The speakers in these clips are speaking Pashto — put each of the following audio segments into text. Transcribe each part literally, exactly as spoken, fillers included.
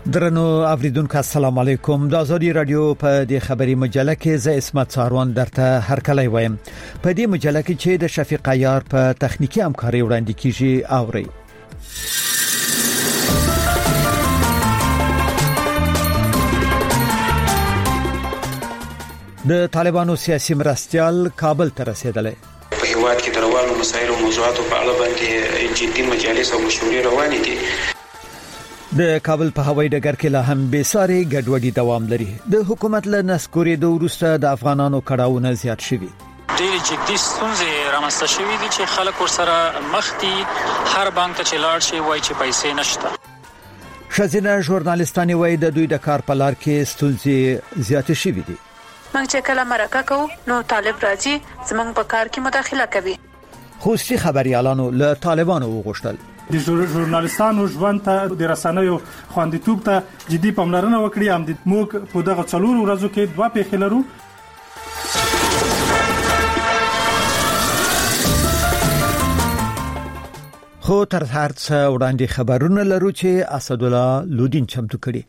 درنو اوریدونکو السلام علیکم. د ازادي رادیو په د خبري مجله کې ز اسمت ساروان درته هرکلی وایم. په دې مجله کې چې د شفیق عیار په تخنیکی همکاري وړاندې کیږي اوري. د طالبانو سیاسي مرستيال کابل ته رسیدلی. په هیواد کې د روانو مسایلو او موضوعاتو په اړه باندې جدي مجالس او مشورې روانې دي. د کابل په هوایي ډګر کې لا هم بې ساري ګډوډي دوام لري. د حکومت له نسکوري د وروسته د افغانانو کړهونه زیات شوي. ډېر جدي ستونزې رامنځته شوي دي چې خلک ورسره مخ دي. هر بانک ته چې لاړ شي وایي چې پیسې نشته. ښځینه ژورنالیستانې وایي د دوی د کار په لار کې ستونزې زیات شوي دي. موږ چې کله مرکه کوو نو طالب راځي زموږ په کار کې مداخله کوي. خصوصي خبريالانو له طالبانو وغوښتل د ژورنالیستانو ژوند ته د رسنیو خوندیتوب ته جدي پاملرنه وکړي. هم د موږ په دغه څلور ورځو کې دوه پیښې لرو. خو تر هر څه وړاندې خبرونه لرو چې اسد الله لودین چمتو کړي.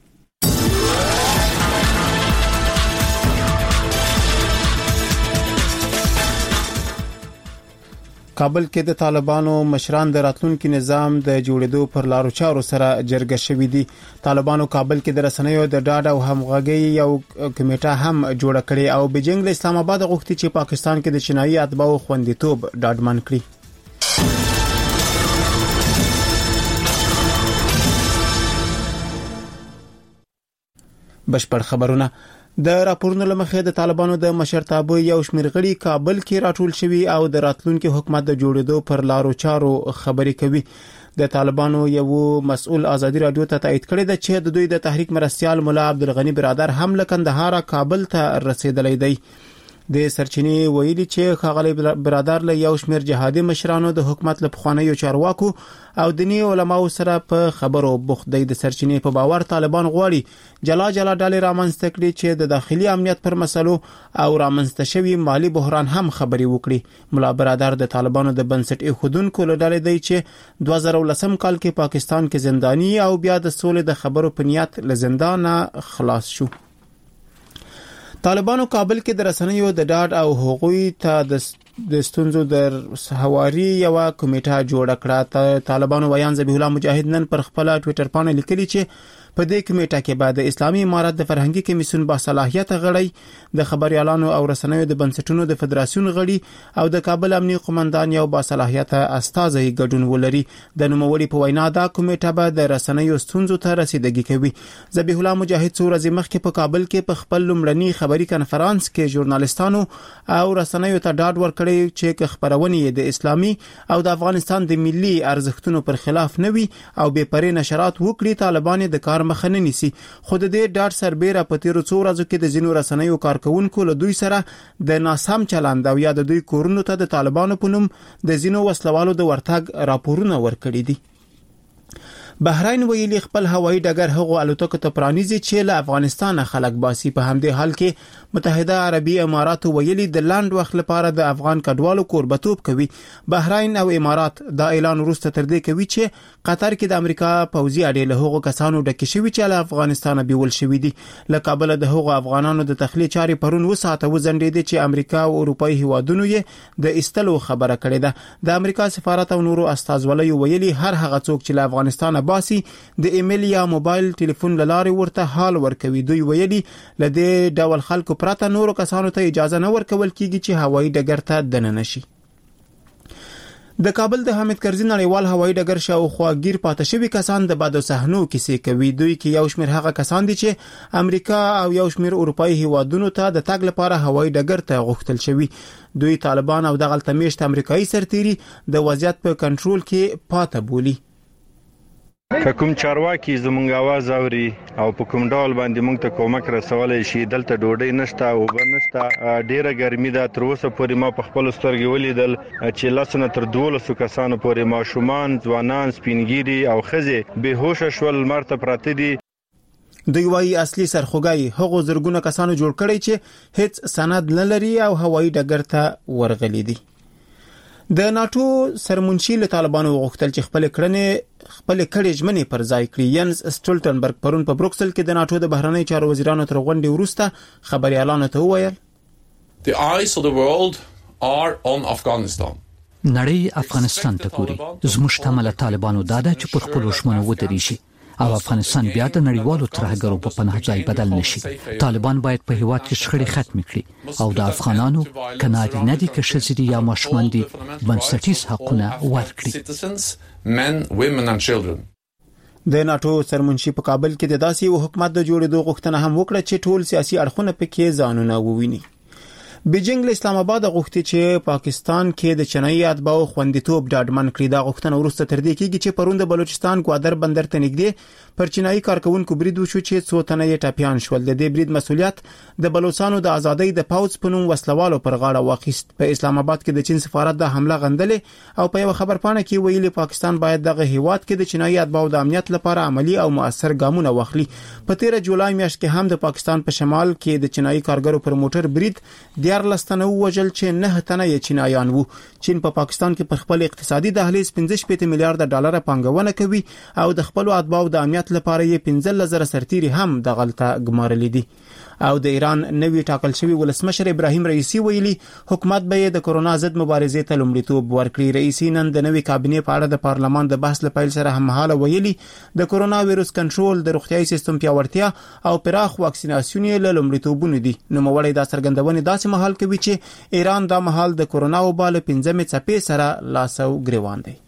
کابل کې د طالبانو مشران د راتلونکي نظام د جوړېدو پر لارو چارو سره جرګه شوې دي. طالبانو کابل کې د رسنیو د ډاډ او همغږي یو کمیټه هم جوړه کړې او بیجینګ له اسلام آباد غوښتي چې پاکستان کې د چینایي اتباعو خوندیتوب ډاډمن کړي. بشپړ خبرونه. د راپورونو لمخې د طالبانو د مشرتابه یو شمېر غړي کابل کې راټول شوي او د راتلونکي حکومت د جوړېدو پر لارو چارو خبرې کوي. د طالبانو یو مسؤل ازادي رادیو ته تایید کړی دی چې د دوی د تحریک مرستيال مولا عبدالغنی برادر هم له کندهار کابل ته رسیدلی دی. د سرچینې ویلي چې خاغلی برادر له یو شمېر جهادي مشرانو د حکومت له پخوانیو چارواکو او دیني علماو سره په خبرو بوخت دی. د سرچینې په باور طالبان غواړي جلا جلا ډلې رامنځته کړي چې د داخلي امنیت پر مسلو او رامنځته شوی مالی بحران هم خبري وکړي. مولا برادر د طالبانو د بنسټ ایښودونکو له ډلې دی چې دوه زره ولسم کال کې پاکستان کې زنداني او بیا د سولې د خبرو په نیت له زندان خلاص شو. طالبانو کابل کې د رسنیو د ډاډ او حقوقي ته د ستونزو د هواري یو کمیټه جوړه کړه. طالبانو ویان ذبیح الله مجاهد نن پر خپل ټوئیټر باندې لیکلي چې په دې کمیټه کې بعد اسلامي امارات د فرهنګي کمیسیون باصلاحیت غړي د خبريالانو او رسنیو د بنسټونو د فدراسیون غړي او د کابل امنیي قومندان یو باصلاحیت استازي ګډون ولري. د نوموړي په وینا دا کمیټه به د رسنیو ستونزو ته رسیدګي کوي. ذبیح الله مجاهد څو ورځې مخکې په کابل کې په خپل لومړني خبري کانفرنس کې ژورنالیستانو او رسنیو ته ډاډ ورکړی چې خبرونه د اسلامي او د افغانستان د ملي ارزښتونو پر خلاف نوي او بې پرې نشرات وکړي. طالبان د کار مخنه نیسي. خود دې ډاټ سربېره په تیر څو ورځو کې د زینو رسنیو کارکونکو له دوی سره د ناسم چلند او یا د دوی کورونو ته د طالبانو په نوم د زینو وسلوالو د ورتګ راپورونه ورکړي دي. بحرین ویلي خپل هوایي ډګر هغو الوتکو ته پرانیزي چې له افغانستان خلک باسي. په همدې حال کې متحده عربي امارات ویلي د لاند وخت لپاره د افغان کډوالو کوربتوب کوي. بحرین او امارات دا اعلان وروسته تر دې کوي چې قطر کې د امریکا پوځي اډې له هغو کسانو ډکې شوي چې له افغانستان بیول شوي دي. له کابل د هغو افغانانو د تخلیه چارې پرون وساته وزندېدي چې امریکا او اروپאי هیوادونو یې د استلو خبره کړې ده. د امریکا سفارت او نورو استازولۍ ویلي هر هغه څوک چې له افغانستان باسي د ایمیل یا موبایل ټلیفون لارې ورته حال ورکوي. دوی ویلي ل دې ډول خلکو پرته نورو کسانو ته اجازه نه ورکول کیږي چې هوایي ډګر ته دننه شي. د کابل د حامد کرزي نړیوال هوایي ډګر شاوخوا گیر پاتې شوي کسان د بادو صحنو کیسې کوي. دوی کې یو شمېر هغه کسان دي چې امریکا او یو شمېر اروپאי هیوادونو ته د تګ لپاره هوایي ډګر ته غوښتل شوی. دوی طالبان او د غلطمیشت امریکایي سرتیري د وضعیت په کنټرول کې پاتې بولي. که کوم چارواکي زمونږ आवाज اوري او په کوم ډول باندې موږ ته کومک رسولای شي. دلته ډوډۍ نشته او بل نشته. ډیره ګرمي ده. تر اوسه پورې ما په خپل سترګې ولیدل چې لاسونه تر دولسو کسانو پورې ماشومان، ځوانان، سپینګیري او ښځې بې هوښه شول، مرته پراته دي. دوی وايي اصلي سرخوږی هغو زرګونه کسانو جوړ کړي چې هیڅ سند نه لري او هوایي ډګر ته ورغلي دي. د ناتو سرمنشي له طالبانو غوښتل چې خپل کړنې خپل کړي ژمنې پر ځای کړي. ینس سټولټنبرګ پرون په بروکسل کې د ناتو د بهرنی چارو وزیرانو تر غونډې وروسته خبريالانو ته وویل The eyes of the world are on Afghanistan. نړۍ افغانستان ته ګوري. زموږ تمل طالبانو داده چې پر خپل ژمنو ودرېږي او افغانستان بیا د نړیوالو ترهګرو په پناه ځای بدل نشي. طالبان باید په هیواد کې شخړې ختم کړي او د افغانانو کناري نه دي که ښځې یا ماشومان دي بنسټیز حقونه ورکړي. Men, women and children. د ناتو سرمنشي په کابل کې د داسې یو حکومت د جوړېدو غوښتنه هم وکړه چې ټول سیاسي اړخونه پکې ځانونه وویني. بیجینګ له اسلام آباد غوښتي چې پاکستان کې د چینایي اتباعو خوندیتوب ډاډمن کړي. دا غوښتنه وروسته تر دې کېږي چې پرون د بلوچستان ګوادر بندر ته نږدې پر چینایي کارکونکو برید وشو چې څو تنه یې ټاپیان شول. د دې برید مسؤلیت د بلوچستانو د ازادۍ د پاوڅ په نوم وسلوالو پر غاړه واخیست. په اسلام آباد کې د چین سفارت د حمله غندلې او په یو خبرپاڼه کې ویلي پاکستان باید دغه هیواد کې د چینایي اتباعو د امنیت لپاره عملی او مؤثر ګامونه واخلي. په تیر جولای میاشت کې هم د پاکستان په شمال کې د چینایي کارګرو پر موټر برید دیارلس تنه وژل چې نه تنه یې چینایان وو. چین په پا پاکستان کې پر خپل اقتصادي دهلیز پنځه شپږ میلیارډ ډالر پانګونه کوي او د خپل اتباعو د امنیت لپاره یې پنځه لزر سرتیري هم د غلطه ګمارلې دي. او د ایران نوی ټاکل شوی ولسمشر ابراهیم رئیسی ویلي حکومت به د کورونا ضد مبارزې ته لومړیتوب ورکړي. رئیسی نن د نوی کابینې په اړه د پارلمان د بحث لپاره سره هممهاله ویلي د کورونا وایروس کنټرول، د روغتیايي سیستم پیاوړتیا او پراخ واکسیناسیون له لومړیتوبونو دي. نو موړی د څرګندونې داسې مهال کوي چې ایران د مهال د کورونا وبا له پنځمې څپې سره لاس او ګریوان دی.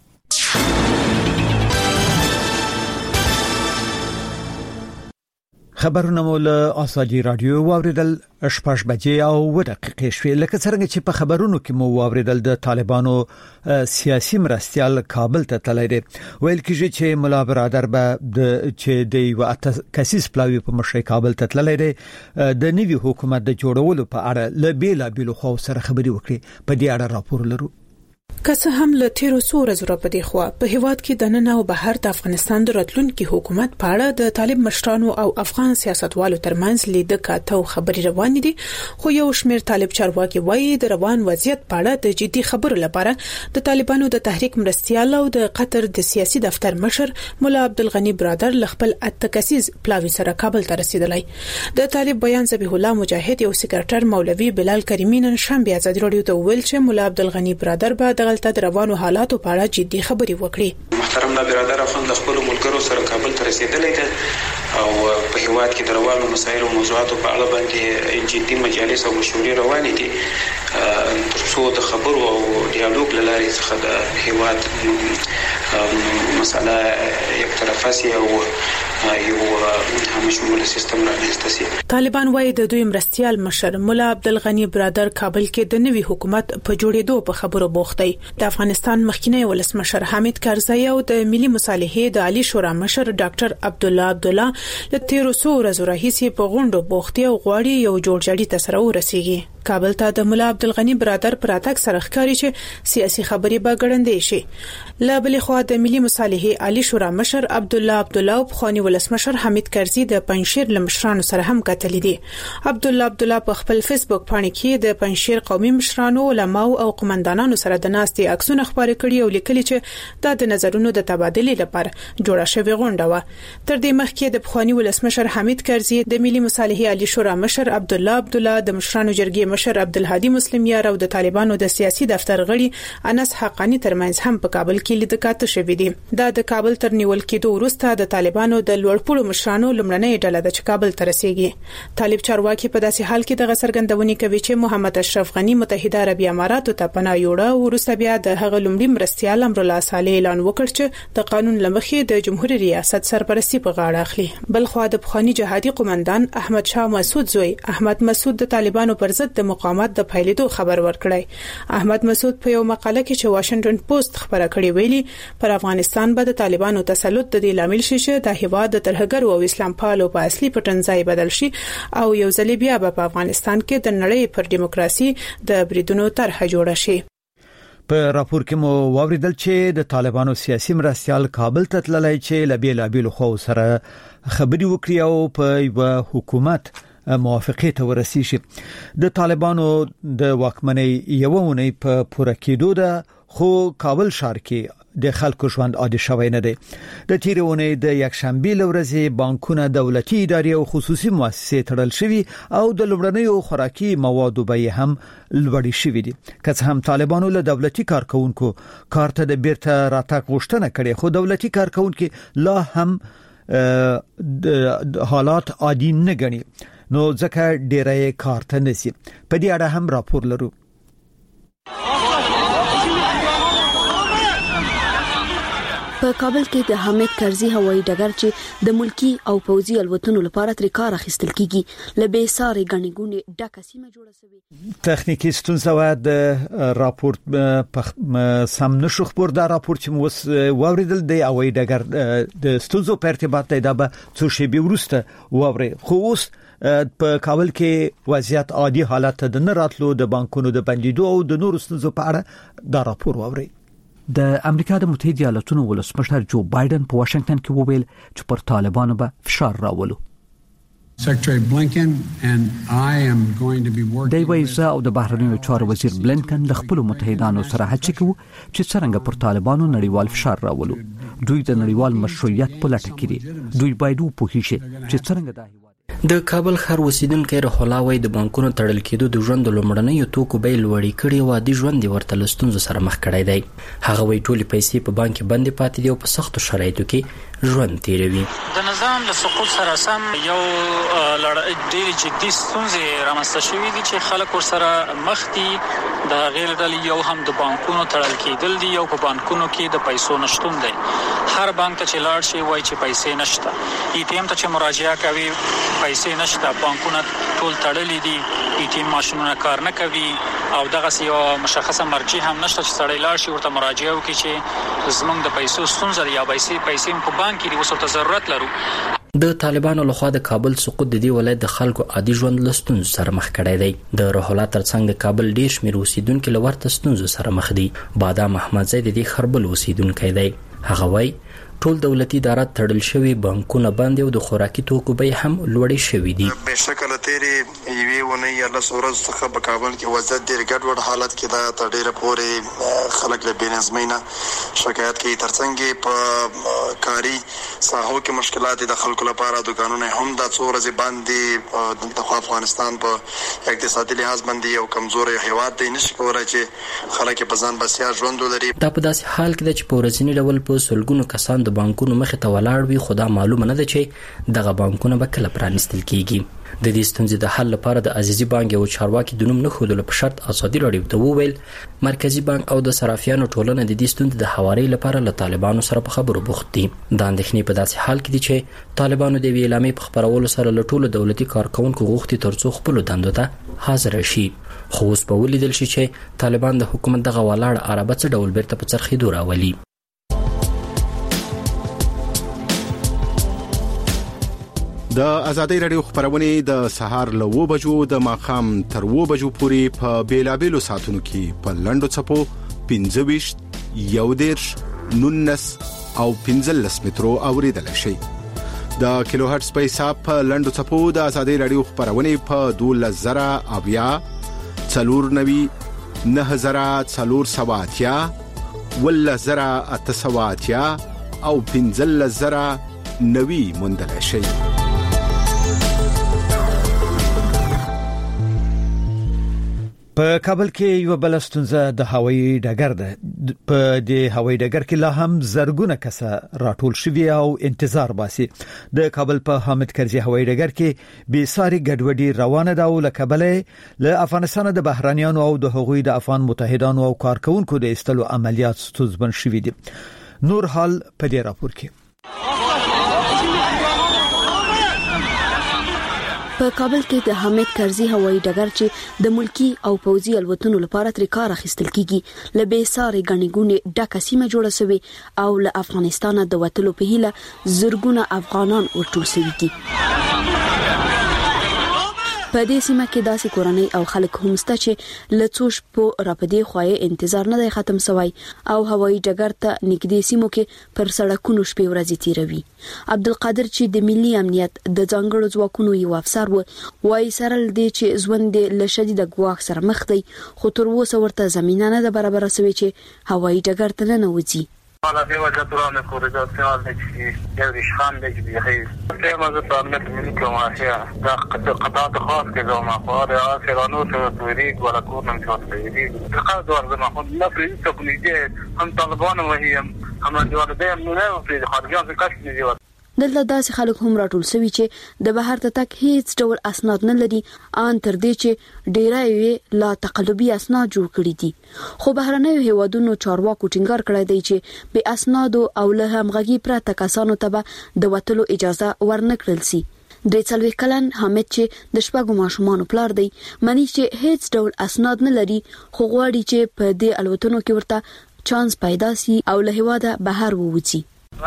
خبرونه مول آساجي رادیو واوریدل شپږ بجې او و دقیقې شوې. لکه څنګه چې په خبرونو کې مو واوریدل د طالبانو سیاسي مرستيال کابل ته تللی دی. ویل کېږي چې مولا برادر به د چې د یو کسیس پلاوی په مشرۍ کابل ته تللی دی د نوي حکومت د جوړولو په اړه له بیلابېلو خواو سره خبرې وکړي. په دې اړه راپور لرو. که څه هم له تیرو څو ورځو راپدې خو په هیواد کې د نن او بهر د افغانستان د راتلونکي حکومت په اړه د طالب مشرانو او افغان سیاستوالو ترمنځ لیده کاته او خبرې روان دي، خو یو شمېر طالب چارواکي وایي د روان وضعیت په اړه د جدي خبرو لپاره د طالبانو د تحریک مرستيال او د قطر د سیاسي دفتر مشر مولا عبدالغنی برادر لخپل اتکسیز پلاوی سره کابل ته رسیدلی. د طالب بیان ذبیح الله مجاهد یو سکرټر مولوی بلال کریمی نن شنبه ازادي رادیو ته ویل چې مولا عبدالغنی برادر به د غلطه روانو حالاتو په اړه جدي خبرې وکړي. محترم لا برادر افغان د خپل ملګرو سره کابل ته رسیدلی دی او په هیواد کې د روانو مسایلو او موضوعاتو په اړه باندې جدي مجالس او مشورې روانې دي ترڅو د خبرو او ډیالوګ له لارې څخه د هیواد مسله یک طرفه سي او یو همشموله سیستم رامنځته سي. طالبان وايي د دوی مرستيال مشر مولا عبدالغنی برادر کابل کې د نوي حکومت په جوړېدو په خبرو بوخت دی. د افغانستان مخکینی ولسمشر حامد کرزی او د ملي مصالحې د عالی شورا مشر ډاکټر عبد الله عبد الله د تیرو څو ورځو راهیسې په غونډو بوختي او غواړي یو جوړجاړي ته سره ورسیږي. کابل ته د مولا عبدالغنی برادر پر اتک سره ښکاری چې سیاسي خبري به ګړندې شي. لا بل خو د ملي مصالحې عالی شورا مشر عبد الله عبد الله او خاني ولسمشر حمید کرزی د پنځشیر لمشرانو سره هم کتلی دي. عبد الله عبد الله په خپل فیسبوک باندې کې د پنځشیر قومي مشرانو، علماو او قومندانانو سره د ناستي عکسونه خبرې کړي او لیکلي چې دا د نظرونو د تبادلې لپاره جوړه شوې غونډه و. تر دې مخکې د خاني ولسمشر حمید کرزی د ملي مصالحې عالی شورا مشر عبد الله عبد الله د مشرانو جرګې مشر عبدالهادي مسلم یار او د طالبانو د سیاسي دفتر غړي انس حقانی ترمنځ هم په کابل کې لیدکاته شوې دي. دا د کابل تر نیول کېدو وروسته د طالبانو د لوړپوړو مشرانو لمړنۍ ډله د کابل ته رسیږي. طالب چارواکي په داسې حال کې د څرګندونې کوي چې محمد اشرف غنی متحده عربی اماراتو ته پناه یوړه او وروسته بیا د هغه لومړي مرستيال امر الله صالح اعلان وکړ چې د قانون لمخې د جمهوریت ریاست سرپرستی په غاړه اخلي. بل خو د بخاني جهادي قومندان احمد شاه مسعود زوی احمد مسعود د طالبانو پر ضد د مقاومت د پایلیدو خبر ورکړی. احمد مسعود په یو مقاله کې چې واشنگټن پوسټ خبره کړې ویلي پر افغانستان به د طالبانو تسلط د دې لامل شي چې د هیواد د ترهګرو او اسلام پالو په اصلي پټنځای بدل شي او یو ځل بیا په افغانستان کې د نړۍ پر دیموکراسي د بریدونو طرح جوړه شي. په راپور کې مو واوریدل چې د طالبانو سیاسي مرستيال کابل ته تللی چې لبیل لبیل خو سره خبري وکړي او په یو حکومت موافقه ته ورسیږي. د طالبانو د واکمنۍ یوونی په پوره کېدو ده، خو کابل ښار کې د خلکو ژوند عادي شوی نه دی. د تیرونې د یک شنبه لورځي بانکونه دولتي ادارې او خصوصي مؤسسې تړل شوي او د لومړنیو خوراکي موادو بیې هم لوړې شوې دي. که څه هم طالبانو له دولتي کارکونکو کارته د بیرته راتګ غوښتنه کړې، خو دولتي کارکونکو لا هم د حالات عادي نه ګڼي، نو ځکه ډیره کارته نسی. په دې اړه هم راپور لرو. په کابل کې د حامد کرزي هوایي ډګر چې د ملکی او پوځي الوتنو لپاره تر کار اخیستل کیږي لبه ساري غنیګونې ډکه سیمه جوړه شوې. تخنیکی ستونزه و د راپور سم نشو خبر دا راپور چې مو ووریدل د هوایي ډګر د ستونزو په ارتباط دا به څو شی به ورسته ووري. خو اوس په کابل کې وضعیت عادي حالت د نه راتلو د بانکونو د بندیدو او د نورو ستونزو په اړه دا راپور ووري. د امریکا د متحده ایالاتونو ولسمشر جو بایدن په واشنگټن کې وویل چې پر طالبانو به فشار راولو. Secretary Blinken and I am going to be working. دی وایي او د بهرنیو چارو وزیر بلنکن د خپل متحدانو سره هڅه کوي چې څنګه پر طالبانو نړیوال فشار راولو. دوی د نړیوال مشروعیت په لټه کې دي. دوی باید وپوهیږي چې څنګه دا د کابل ښار اوسیدونکو رحلاوي د بانکونو تړل کېدو د ژوند لومړنیو توکو بیې لوړې کړي او د ژوند ورته لستونزو سره مخ کړی دی. هغه وی ټولې پیسې په بانک باندې پاتې دي او په سختو شرایطو کې ژوند تیروي. د نظام له سقوط سره سم یو ډېر جدي ستونزې رامنځته شوې دي چې خلک ورسره مخ دي. د غیر دل یو هم د بانکونو تړل کېدل دي او په بانکونو کې د پیسو نشټون دی. هر بانک ته چې لاړ شي وایي چې پیسې نشته. ای ټي ایم ته چې مراجعه کوي پیسې نشته. بانکونه ټول تړلي دي. ای ټي ایم ماشینونه کار نه کوي او دغه یو مشخصه مرجع هم نشته چې سړی لاړ شي ورته مراجعه وکړي چې زموږ د پیسو ستونزه یا پیسې پیسې په بانک کې وسو ته ضرورت لرو. د طالبانو لخوا د کابل سقوط د دې ولایت د خلکو عادي ژوند لستونزو سره مخ کړی دی. د رحلا ترڅنګ د کابل ډیر شمیر اوسیدونکو لورته ستونزو سره مخ دي. بادام احمد زید د خربل اوسیدونکی دی. هغه وایي ټول دولتي ادارات تړل شوی، بانکونه بند او د خوراکي توکو بیې هم لوړې شوې دي. به شکل تیرې یوې ونې یا له سورز څخه په کابل کې وضعیت ډېر ګډوډ حالت کې دا تر ډېره پورې خلک له بې نظمۍ نه شکایت کوي. ترڅنګ په کاري ساحو کې مشکلات د خلکو لپاره دکانونه هم د څو ورځې باندې د افغانستان په اقتصادي لحاظ باندې یو کمزوري هیواد دی، نشي کولای چې خلک په ځان بسیا ژوند ولري. دا په داسې حال کې چې په ورځني ډول په سلګونو کسان د بانکونو مخې ته ولاړ وي، خو دا معلومه نه ده چې دغه بانکونه به کله پرانیستل کیږي. د دې ستونزې د حل لپاره د عزیزي بانک یو چارواکي د نوم نه ښودلو په شرط ازادي راډیو ته وویل مرکزی بانک او د صرافیانو ټولنه د دې ستونزې د حواري لپاره له طالبانو سره په خبرو بوخت دي. دا اندېښنې په داسې حال کې دي چې طالبانو د وی اعلامیې په خبرولو سره له ټولو دولتي کارکونکو غوښتي ترڅو خپل دندو ته حاضر شي. خو اوس په ولیدل شي چې طالبان د حکومت دغه ولاړ عربه څه ډول بیرته په څرخېدو راولي. د ازادي رادیو خبرونه د سهار له و بجو د ماخام تر و بجو پورې په بیلابېلو ساتونو کې په لندو چپو پنځه ویشت یو دیرش نونس او پنځلس مترو اوریدل شي. د کیلو هرتز په حساب په لندو چپو د ازادي رادیو خبرونه په دوله زرا اویا څلور نوي نه زرا څلور سواتیا ولا زرا اتسواتیا او پنځلس زرا نوي مندل شي. په کابل کې یو بل ستونزه د هوایي ډګر ده. په دې هوایي ډګر کې لا هم زرګونه کسه راټول شوي او انتظار باسي. د کابل په حامد کرزي هوایي ډګر کې بې ساري ګډوډي روانه ده او له کابل له افغانستان د بهرانيانو او د هغوی د افغان متحدانو او کارکونکو د استلو عملیات ستونزمن شوي دي. نور حال په دې راپور کې. په کابل کې د حامد کرزي هوایي ډګر چې د ملکی او پوځي الوتنو لپاره تر کار اخیستل کیږي لبه ساري غنیګونې ډکه سیمه جوړه شوې او له افغانستان د وټلو په هیله زرګونه افغانان ورټول شوي دي. په دې سیمه کې داسې کورنۍ او خلک هم شته چې لڅوش په راپدې خوای انتظار نه دی ختم شوی او هوایي ډګر ته نږدې سیمو کې پر سړکونو شپې ورځې تیروي. عبدالقادر چې د ملي امنیت د ځانګړو ځواکونو یو افسر و وايي سره لدې چې ژوند د لشدید ګواښ سره مخ دی خو تر اوسه ورته زمينه نه ده برابر شوی چې هوایي ډګر ته نه وځي. على في وجهة رأي كوريزاسيون لك جوري شخان لك بيخيز كما زطامت منكم عشاء قطعات خاص كذا ما قارئ آسرانو توريد ولا كورنا مشوط توريد تقاد ورد ما خد نفري تقنيجات هم طالبان وهي هم الواردين من نفري خارجان في كشف نجوات. دلته داسې خلک هم راټول شوي چې د بهر ته تک هیڅ ډول اسناد نه لري ان تر دې چې ډیره یې لا تقلبي اسناد جوړ کړي دي. خو بهرنیو هیوادونو چارواکو ټینګار کړی دی چې به اسناد او له همغږي پرته کسانو ته به د وټلو اجازه ورنکړل شي. د څلوي کلن حامد چې د شپږو ماشومانو پلار دی مانی چې هیڅ ډول اسناد نه لري خو غواړي چې په دې الوتنو کې ورته چانس پیدا شي او له هواده بهر ووځي.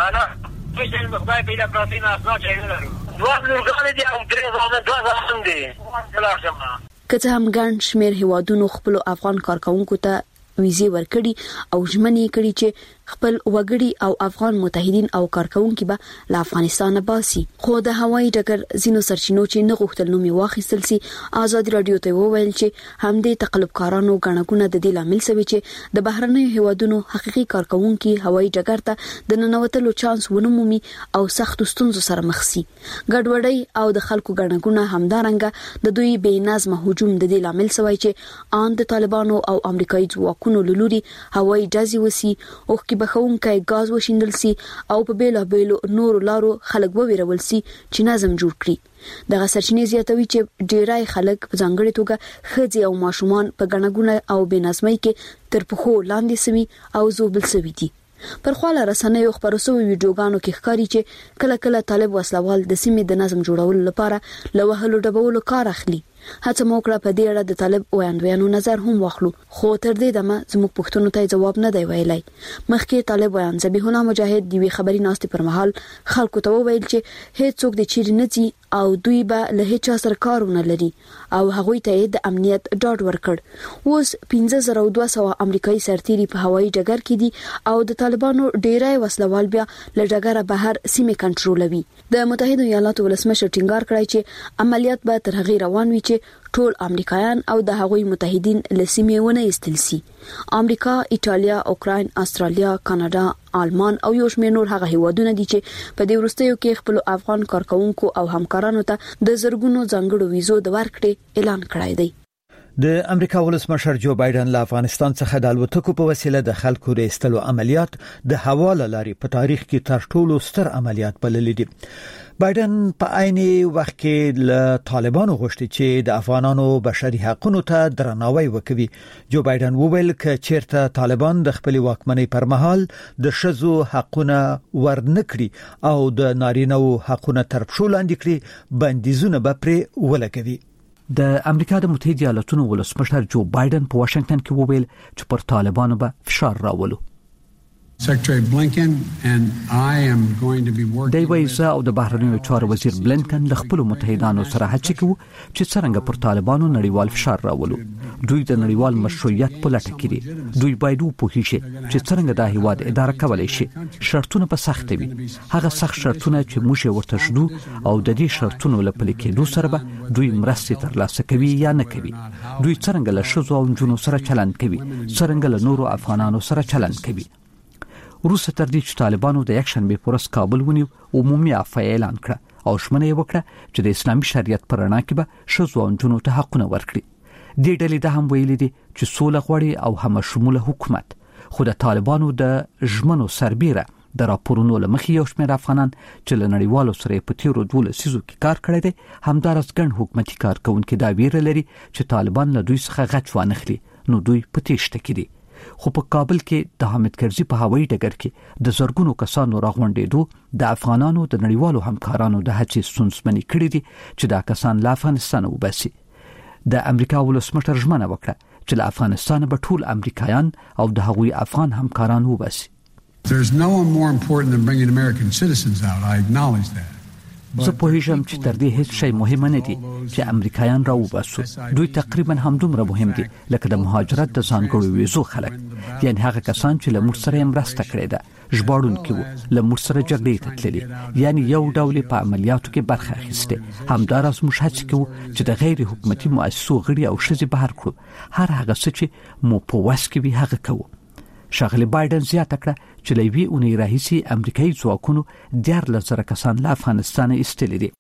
مش المقدار بلا بروتين اسناد شيء دوام لورغان دي او درې زمانه دوه زمانه دي خلاص جماعه کته هم ګڼ شمیر هیوادونو خپل افغان کارکونکو ته ویزې ورکړي او ژمنې کړي چې خپل وګړي او افغان متحدین او کارکونکو به له افغانستان باسي. خو د هوایي ډګر زینو سرچینو چې نه غوښتل نو می واخیستل سي آزاد رادیو ته وویل چې همدې تقلبکارانو غنګونه د دې لامل سوي چې د بهرنیو هیوادونو حقيقي کارکونکو هوایي ډګر ته د ننوتلو چانس ونمومي او سخت ستونزو سره مخ سي. ګډوډي او د خلکو غنګونه همدارنګه د دوی بې نظم هجوم د دې لامل سوي چې ان د طالبانو او امریکایي ځواکونو لوري هوایي ډزې وسی او کې بخونکای غاز وشیندل سي او په بیل بیلو نور لارو خلک وویرول سي چې نظم جوړ کړي. د غسرچنې زیاتوي چې ډیرای خلک په ځانګړي توګه خځې او ماشومان په غنګونه او بنظمۍ کې تر پخو لاندې سوي او زوبل سوي دي. پر خواله رسنیو خبرسو ویډیوګانو کې ښکاري چې کله کله طالب وسلوال د سیمې د نظم جوړولو لپاره لوهلو ډبولو کار اخلي. هڅه موکړه په دې اړه د طالب ویاندویانو نظر هم واخلو خو تر دې دمه زموږ پښتون ته جواب نه دی ویلای. مخکې طالب ویان ذبیح الله مجاهد دی خبري ناستې پر مهال خلکو ته وویل چې هیڅ څوک د چیرې نه دي او دوی به له هیڅ سره کارونه لري او هغوی ته د امنیت ډاډ ورکړ. اوس پنځه زره دوه سوه امریکایي سرتیري په هوایي ډګر کې دي او د طالبانو ډیرای وسلوال بیا له ډګره بهر سیمه کنټرولوي. د متحده ایالاتو ولسمشر ټینګار کړی چې عملیات به تر هغه روان وي چې ټول امریکایان او د هغوی متحدین لسیمه ونه استل سي. امریکا، ایتالیا، اوکراین، استرالیا، کاناډا، آلمان او یو شمېر نور هغه هیوادونه دي چې په دې وروستیو کې خپل افغان کارکونکو او همکارانو ته د زرګونو ځانګړو ویزو د ورکړې اعلان کړی دی. د امریکا ولسمشر جو بایدن له افغانستان څخه د الوتکو په وسیله د خلکو ریستلو عملیات د حواله لري په تاریخ کې تر ټولو ستر عملیات بللي دي. بایدن په عین وخت کې له طالبانو غوښتي چې د افغانانو بشري حقوقو ته درناوی وکړي. جو بایدن وویل چې چیرته طالبان د خپل واکمنۍ پر مهال د شذو حقوقونه ورنکړي او د نارینه حقوقونه تر پښو لاندې کړي بندیزونه به پرې ولګوي. د امریکا د متحده ایالاتونو ولسمشر جو بایدن په واشنگټن کې وویل چې پر طالبانو به فشار راولو. Secretary Blinken and I am going to be working. دی وایي او د بهرنیو چارو وزیر بلنکن له خپل متحدانو سره هڅه کوي چې څنګه پر طالبانو نړیوال فشار راولو. دوی د نړیوال مشروعیت په لټه کې دي. دوی باید وپوهیږي چې څنګه د هیواد اداره کولای شي. شرطونه په سخت وي. هغه سخت شرطونه چې موږ ورته شدو او د دې شرطونو لپاره کېدو سره به دوی مرستې ترلاسه کوي یا نه کوي. دوی څنګه له شذو او جنونو سره چلند کوي. څنګه له نورو افغانانو سره چلند کوي. روسه تر دې چې طالبانو د یک شنبه پورس کابل ونیو عمومي عفو اعلان کړ او شمنه یې وکړه چې د اسلامي شریعت پر رڼا کې به شذو او جنونو ته حقونه ورکړي. دې ډلې د هم ویلي دي چې سوله غوړي او هم شموله حکومت خو د طالبانو د ژمنو سربېره د راپورونو لمخې یو شمېر افغانان چې له نړیوالو سره په تیرو دوه لسیزو کې کار کړی دی همدارس ګڼ حکومتي کارکونکو دا ویره لري چې طالبان له دوی څخه غچ وانخلي نو دوی په تیښته کې دي. خو په کابل کې د حامد کرزي په هوایي ډګر کې د زرګونو کسانو راغونډېدو د افغانانو د نړیوالو همکارانو د هڅې ستونزمنې کړې دي چې دا کسان له افغانستان وباسي. د امریکا ولسمشر ژمنه وکړه چې له افغانستان به ټول امریکایان او د هغوی افغان همکاران وباسي. There's no one more important than bringing American citizens out. I acknowledge that. زه پوهیږم چې تر دې هیڅ شی مهم نه دی چې امریکایان راوباسو. دوی تقریبا همدومره مهم دي لکه د مهاجرت د ځانګړو ویزو خلک، یعنی هغه کسان چې له موږ سره مرسته کړې ده، ژباړونکي وو، له موږ سره جګړې ته تللي، یعنی یو ډول په عملیاتو کې برخه اخیسته. همداراز موږ هڅه کوو چې د غیر حکومتي مؤسسو غړي او ښځې بهر کړو. هر هغه څه چې مو په وس کې وي هغه کوو. ښاغلي بایدن زیاته کړه چې له یوې اونۍ راهیسې امریکایي ځواکونو دیارلس زره کسان له افغانستانه ایستلي دي.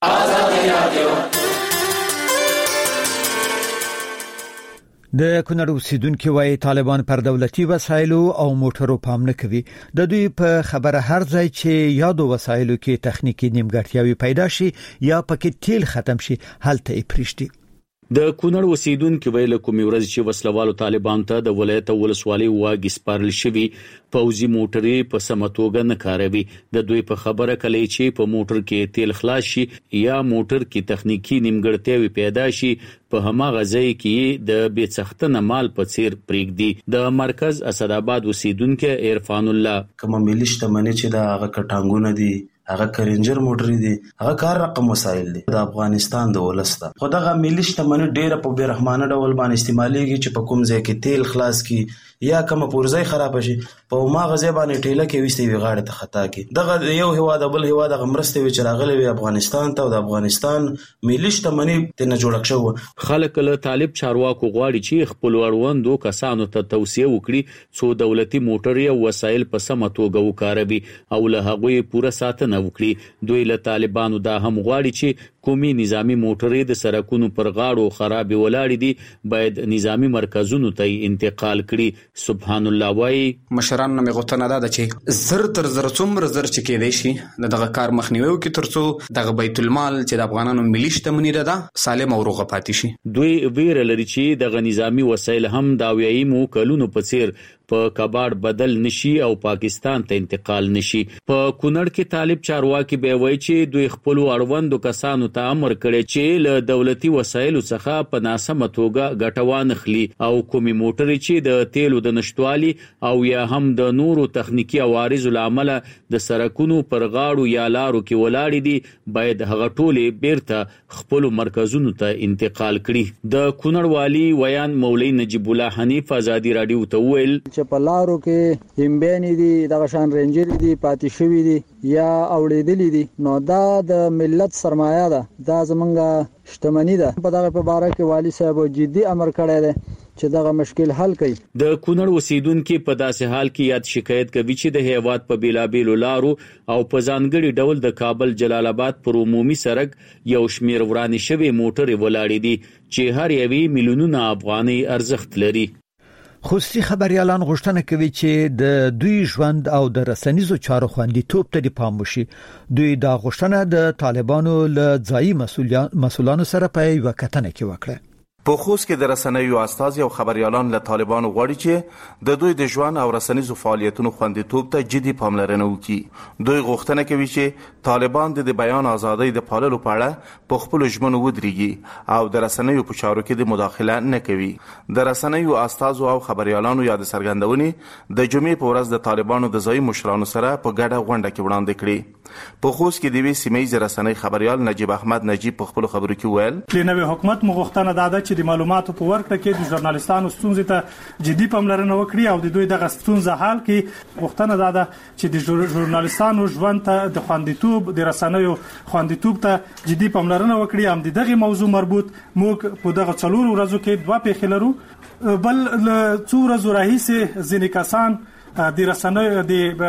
د کونړ اوسیدونکو وايي طالبان پر دولتي وسایلو او موټرو پام نه کوي. د دوی په خبره هر ځای چې یادو وسایلو کې تخنیکی نیمګړتیاوي پیدا شي یا پکې تیل ختم شي هلته یې پریشتي. د کونړ اوسیدونکو ویل کومې ورځ چې وسلوالو طالبان ته د ولایت ولسوالۍ واګي سپارل شوی پوځي موټرې په سمتوګه نه کاروي. د دوی په خبره کلی چې په موټر کې تیل خلاص شي یا موټر کې تخنیکی نیمګړتیاوي پیدا شي په هماغه ځای کې د بیڅختنه مال په څیر پریږدي. د مرکز اسداباد اوسیدونکو عرفان الله کوم ملي شتمنۍ چې دا هغه کټانګونه دي، هغه کرنجر موټر دي، هغه کار رقم وسایل دي د افغانستان د ولسته. خو دغه ملي شتمنۍ ډیره په بیرحمانه ډول باندې استعمالېږي چې په کوم ځای کې تیل خلاص کی یا کوم پورځي خراب شي په ما غزه باندې ټیله کې وستې وی غاړه ته خطا کی. دغه یو هوا د بل هوا د غمرسته وی چراغله وی افغانستان ته او د افغانستان ملي شتمنۍ ته جوړک شو. خلک له طالب چارواکو غواړي چې خپل وروندو کسانو ته توصیه وکړي څو دولتي موټر او وسایل په سمه توګه وکاروي او له هغه پوره ساتنه وکړي. دوی له طالبانو دا هم غواړي چې قومي نظامی موټرې د سرکونو پر غاړو خراب ولاړې دي باید نظامی مرکزونو ته انتقال کړي. سبحان الله وايي مشران نه غوښتنه ده چې زر تر زر څومره زر چې کېدای شي دغه کار مخنیوي وکړي ترڅو دغه بیت المال چې د افغانانو ملي شتمنۍ ده سالم او روغه پاتې شي. دوی ویره لري چې دغه نظامی وسایل هم د ویایي مو کلونو په څیر په کباړ بدل نشي او پاکستان ته انتقال نشي. په کونړ کې طالب چارواکي به وایي چې دوی خپل اړوندو کسانو ته امر کړی چې له دولتي وسایلو څخه په ناسمه توګه ګټه وانخلي او کومي موټرې چې د تیلو د نشټوالي او یا هم د نورو تخنیکی عوارض لامل د سرکونو پر غاړو یا لارو کې ولاړې دي باید هغه ټولې بیرته خپل مرکزونو ته انتقال کړي. د کونړ والی ویان مولوی نجیب الله حنیف ازادي رادیو ته ویل چې په لارو کې همبېنې دي دغه شان رینجر دي پاتې شوی دي یا اوړېدلې دي نو دا د ملت سرمایه ده، دا زمونږ شتمنۍ ده. په دغه په اړه کې والی صاحب جدي امر کړی دی چې دغه مشکل حل کړي. د کونړ اوسیدونکو په داسې حال کې یاد شکایت کوي چې د هیواد په بیلابیلو لارو او په ځانګړي ډول د کابل جلال آباد پر عمومي سړک یو شمیر ورانې شوی موټرې ولاړې دي چې هر یوې میلیونونه افغانۍ ارزښت لري. خوستي خبريالان غوښتنه کوي چې د دوی ژوند او د رسنیزو چارو خوندیتوب ته پام وشي. دوی دا غوښتنه د طالبانو له ځایي مسؤلانو سره په یو کتنه کې وکړه. په خوست کې د رسنیو استازي او خبريالان له طالبانو غواړي چې د دوی د ژوند او رسنیزو فعالیتونو خوندیتوب ته جدي پاملرنه وکړي. دوی غوښتنه کوي چې طالبان د بیان ازادۍ د پاللو په اړه په خپل ژمنو ودرېږي او د رسنیو په چارو کې د مداخله نه کوي. د رسنیو استازو او خبريالانو یاد څرګندونې د جمعې په ورځ د طالبانو د ځایي مشرانو سره په ګډه غونډه کې وړاندې کړې. په خوست کې د وی سیمې رسنۍ خبريال نجیب احمد نجیب په خپل خبرو کې ویل چې نوې حکومت مو غوښتنه ده چې د معلوماتو په ورکړه کې د ژورنالستانو ستونزې ته جدي پاملرنه وکړي او د دوی دغه ستونزه حل کړي. غوښتنه ده چې د ژورنالستانو ژوند ته د خوندیتوب د رسنیو خوندیتوب ته جدي پاملرنه وکړي. هم دغه موضوع مربوط موږ په دغه څلور ورځو کې دوه پیښې لرو. بل څو ورځې راهیسې ځینې کسان د رسنیو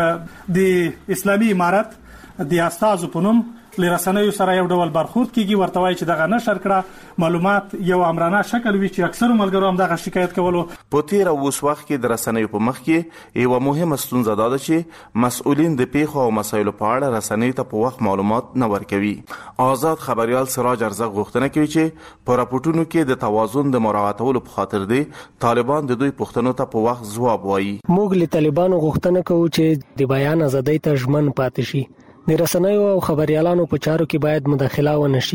د اسلامي امارت د استازو په نوم لرسنیو سره یو ډول برخورد کیږي، ورته وایي چې دغه نشر کړه معلومات یو امرانه شکل وی چې اکثر ملګرو هم دغه شکایت کولو. په تیر او اوس وخت کې د رسنیو په مخ کې یو مهمه ستونزه ده چې مسؤلین د پیښو او مسایلو په اړه رسنیو ته په وخت معلومات نه ورکوي. آزاد خبريال سراج ارزق غوښتنه کوي چې په راپورټونو کې د توازن د مراعاتولو په خاطر دی طالبان د دوی پوښتنو ته په وخت ځواب وایي. موږ له طالبانو غوښتنه کوو چې د بیان ازادۍ ته ژمن پاتې شي. د رسنیو او خبريالانو په چارو کې باید مداخله ونه شي.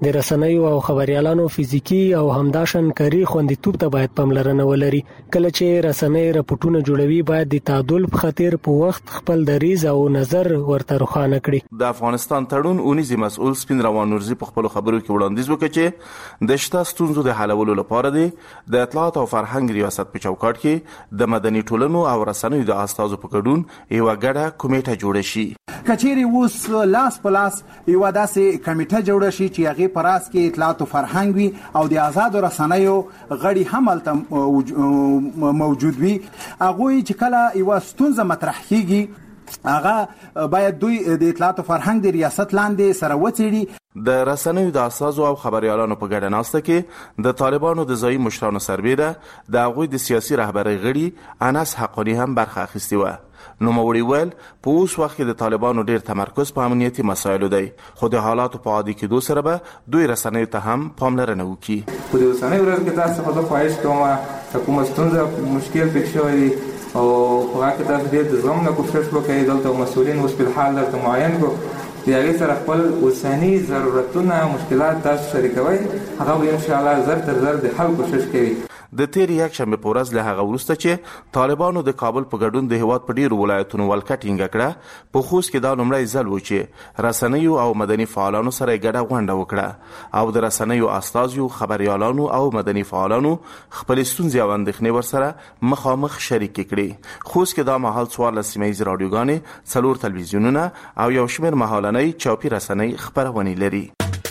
د رسنیو او خبريالانو فزیکی او همداشن کاری خوندیتوب ته باید پاملرنه ولري. کله چې رسنۍ راپورټونه جوړوي باید د تعادل په خاطر په وخت خپل دریز او نظر ورته روښانه کړي. د افغانستان تړون اونیزي مسؤل سپین روان نورزي په خپل خبرو کې وړاندیز وکړ چې د شته ستونزو د حلولو لپاره د اطلاعات او فرهنګ ریاست په چوکاټ کې د مدني ټولنو او رسنیو د استازو په ګډون یو غړه کمیټه جوړه شي. کچېری اوس لاس په لاس یو داسې کمیټه جوړه شي چې هغه پراس کې اطلاعات او فرهنګ وي او د آزاد رسنیو غړي هم الته موجود وي. هغه چې کله یو ستونزه مطرح کیږي هغه باید دوی د اطلاعات او فرهنګ د ریاست لاندې سره وڅېړي. د رسنیو د اساسو او خبريالانو په ګډه ناسته کې د طالبانو د ځایي مشرانو سربېره د هغوی د سیاسي رهبرۍ غړي انس حقانی هم برخه اخیستې وه. نوموړي ویل په اوس وخت کې د طالبانو ډېر تمرکز په امنیتي مسایلو دی، خو د حالاتو په عادي کېدو سره به دوی رسنیو ته هم پاملرنه وکړي. په دې اوسنۍ ورځ کې تاسو څخه خواهش کوم چې کومه ستونزه مشکل پېښ شوی او په هغه کې تاسو ډېر د زغم نه کوشش وکړئ. دلته مسؤلین اوس په حال درته معاین کړو د هغې سره خپل اوسني ضرورتونه مشکلات تاسو شریکوئ، هغه به انشاءالله زر تر زر د حل کوشش کوي. د تیر یک شنبه په ورځ له هغه وروسته چې طالبانو د کابل په ګډون د هیواد په ډیرو ولایتونو ولکه ټینګه کړه، په خوست کې دا لومړی ځل و چې رسنیو او مدني فعالانو سره ګډه غونډه وکړه او د رسنیو استازو، خبريالانو او مدني فعالانو خپل ستونزې او اندېښنې ورسره مخامخ شریک کړي. خوست کې دا مهال څوارلس سیمه ییزې راډیوګانې، څلور تلویزیونونه او یو شمېر مهالنۍ چاپي رسنۍ خپرونې لري.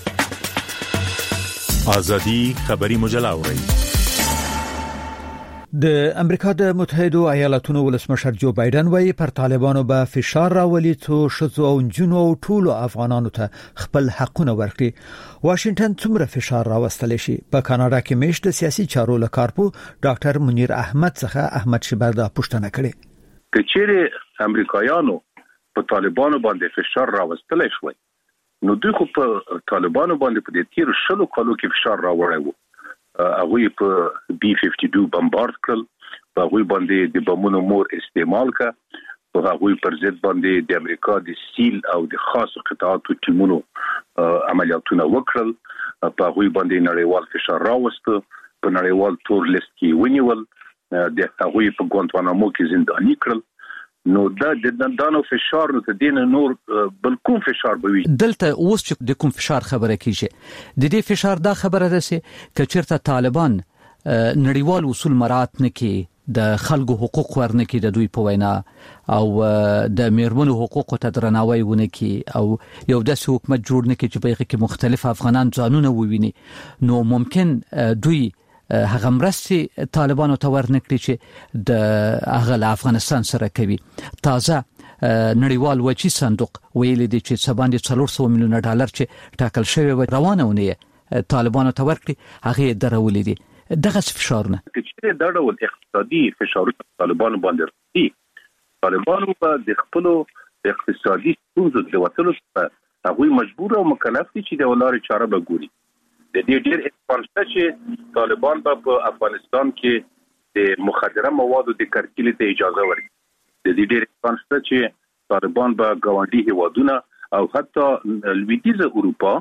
ازادي خبري مجله اورئ. د امریکا د متحده ایالاتونو ولسمشر جو بایدن وايي پر طالبانو به فشار راولي څو شذو او جنو او ټول افغانانو ته خپل حقونه ورکړي. واشنگټن څومره فشار راوستل شي؟ په کاناډا کې مېشت د سیاسي چارو لکارپو ډاکټر منیر احمد څخه احمد شبر دا پوښتنه کړې. کچېره امریکایانو په طالبانو باندې فشار راوستل شوی نو دوی خو په طالبانو باندې په دې تیر شلو کالو کې فشار راوړی وو. هغه په بي ففټي ټو بمبارد کړل، په هغه باندې د بمونو مور استعمال کا، په هغه پر ضد باندې د امریکا د سیل او د خاص قطاعاتو ټیمونو عملیاتونه وکړل، په هغه باندې نړیوال فشار راوست، په نړیوال تور لیست کې ونیول، د هغه په ګوانتانامو کې زنداني کړل. نو دا د دانو فشار نو ته دین نور بل کوم فشار به وي. دلته اوس چې د کوم فشار خبره کیږي، د دې فشار دا خبره ده چې کچرته طالبان نړیوال اصول مراعات نه کوي، د خلکو حقوق ورنه کوي د دوی په وینا، او د میرمنو حقوقو ته درناوی ونه کوي، او یو داسې حکومت جوړ نه کوي چې په هغه کې مختلف افغانان ځانونه وویني. نو ممکن دوی هغه مرستې طالبانو ته ورنکړي چې د هغه افغانستان سره کوي. تازه نړیوال وچی صندوق ویلي دی چې سباندې څلور سوه میلیونه ډالر چې ټاکل شوی و روانونه طالبانو ته ورکړي، هغه درولې دي. دغه فشارونه چې دا ډول اقتصادي فشارونه طالبانو باندې راځي، طالبانو په د خپل اقتصادي ستونزو د وټلو څخه هغه مجبور او مکلف دي چې د ولارې چاره به ګوري. د دې ډېر احتمال چې طالبان په افغانستان کې د مخدره موادو د کارتل ته اجازه ورکړي. د دې ډېر احتمال چې طالبان په ګاونډي هیوادونو او حتی لویدیځ اروپا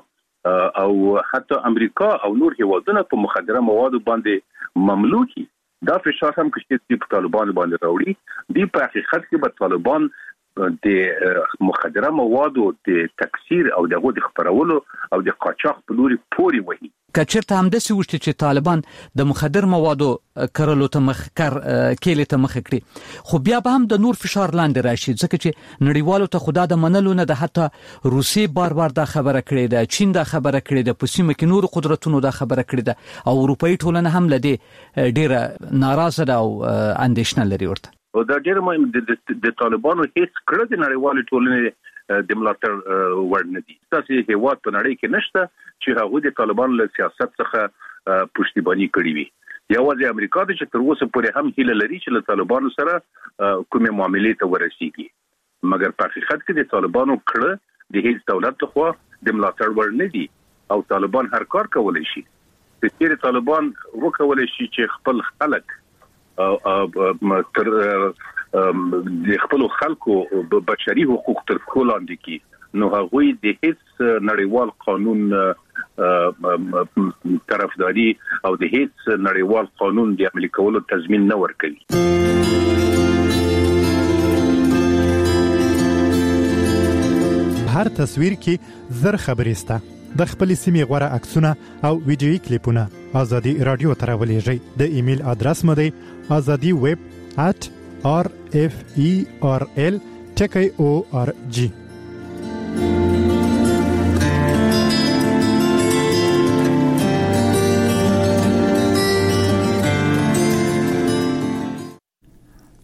او حتی امریکا او نور هیوادونو په مخدره موادو باندې مملوکي. دا فشار هم چې په طالبان باندې راوړي، دی په حقیقت کې به طالبان د مخدره موادو د تکثیر او دغه د خپرولو او د قاچاق په لوري پوري وهي. کچرته هم د سوشت چې طالبان د مخدر موادو کرلو ته مخکر کېله ته مخ کړي، خو بیا به هم د نور فشار لاندې راشي، ځکه چې نړیوالو ته خدا د منلو نه د حتی روسي بار بار دا خبره کړې ده، چین دا خبره کړې ده، په سیمه کې نور قدرتونو دا خبره کړې ده، او اروپאי ټولنه هم لدې ډیره ناراضه ده او اندېښنه لري ورته. او دا ډېر مهم د طالبانو هیڅ کړه د نړیوالې ټولنې د ملاتړ وړ نه دي. تاسو هیواد په نړۍ کې نشته چې هغه د طالبانو له سیاست څخه پښتیبانی کړی وي. یوازې امریکا د چې تر اوسه پورې هم هیله لري چې له طالبانو سره کومې معاملې ته ورسیږي، مګر په حقیقت کې د طالبانو کړه د هیڅ دولت لخوا د ملاتړ وړ نه دي، او طالبان هر کار کولی شي. د تیر طالبان وکولای شي چې خپل خلک تر د خپل خلکو بشري حقوق تر کول لاندې کی، نو هغه د هیڅ نړیوال قانون طرفداري او د هیڅ نړیوال قانون د عملي کولو تضمین نه ورکوي. هر تصویر کې زر خبرې سته. د خپل سیمې غوړه عکسونه او ویډیويي کلیپونه ازادي رادیو ته راولېږئ. د ایمیل ادرس مو دی azadi web at r f e r l ټکی او ار جی.